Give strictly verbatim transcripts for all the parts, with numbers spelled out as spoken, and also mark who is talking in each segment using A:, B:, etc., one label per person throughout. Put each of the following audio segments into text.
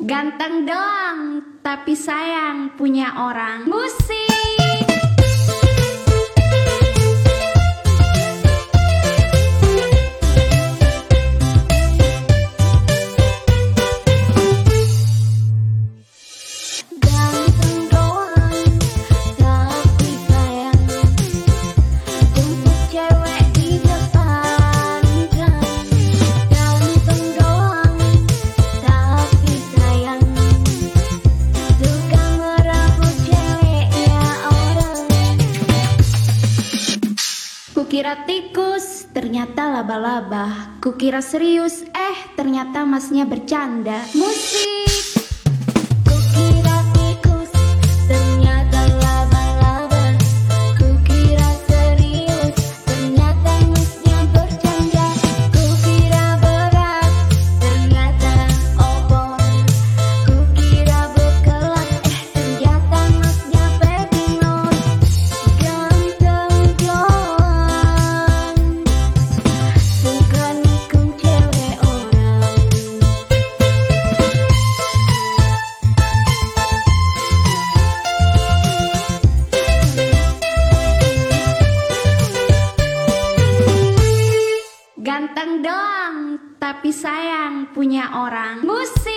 A: Ganteng doang, tapi sayang punya orang. Musik. Kukira tikus, ternyata laba-laba. Kukira serius, eh ternyata masnya bercanda. Musik. Kukira tikus, ternyata laba-laba. Kukira serius, ternyata masnya bercanda. Kukira berat, ternyata opor. Kukira berkelas, eh ternyata masnya pedinor. Ganteng doang, suka nikung cewek orang. Ganteng doang, tapi sayang punya orang. Musik.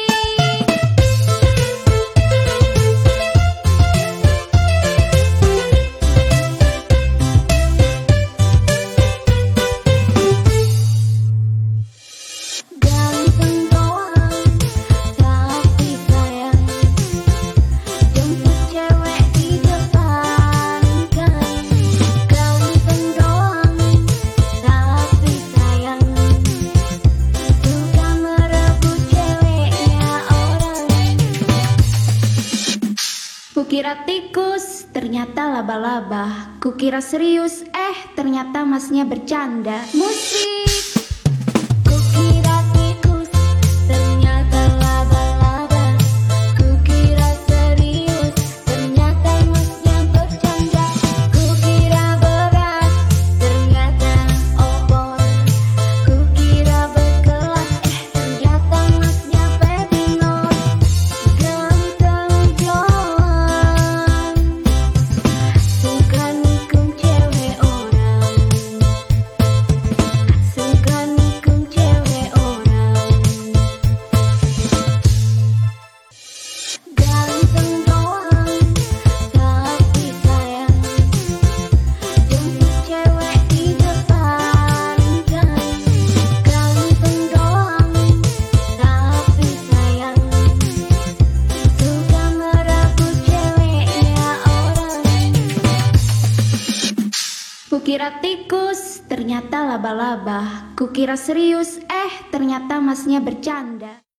A: Ganteng doang, tapi sayang. Jemput cewek di depan kan. Ganteng doang, tapi sayang. Suka merebut ceweknya orang. Kukira tikus, ternyata laba-laba. Kukira serius, eh ternyata masnya bercanda. Musik. Kukira tikus, ternyata laba-laba. Kukira serius, ternyata masnya bercanda. Kukira berat, ternyata opor. Kukira berkelas, eh ternyata masnya pedinor. Ganteng doang, suka nikung cewek orang. Suka nikung cewek orang. Ganteng doang, tapi sayang. Jemput cewek di depan kan. Ganteng doang, tapi sayang. Suka merebut ceweknya orang. Kukira tikus, ternyata laba-laba. Kukira serius, eh ternyata masnya bercanda.